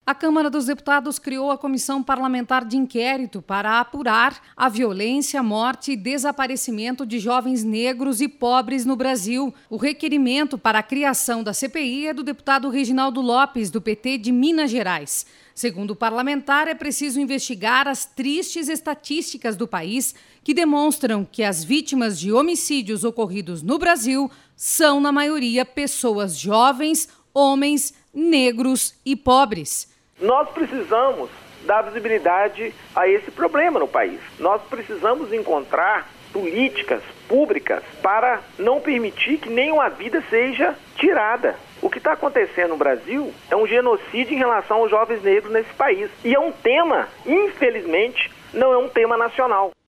A Câmara dos Deputados criou a Comissão Parlamentar de Inquérito para apurar a violência, morte e desaparecimento de jovens negros e pobres no Brasil. O requerimento para a criação da CPI é do deputado Reginaldo Lopes, do PT de Minas Gerais. Segundo o parlamentar, é preciso investigar as tristes estatísticas do país que demonstram que as vítimas de homicídios ocorridos no Brasil são, na maioria, pessoas jovens, homens, negros e pobres. Nós precisamos dar visibilidade a esse problema no país. Nós precisamos encontrar políticas públicas para não permitir que nenhuma vida seja tirada. O que está acontecendo no Brasil é um genocídio em relação aos jovens negros nesse país. E é um tema, infelizmente, não é um tema nacional.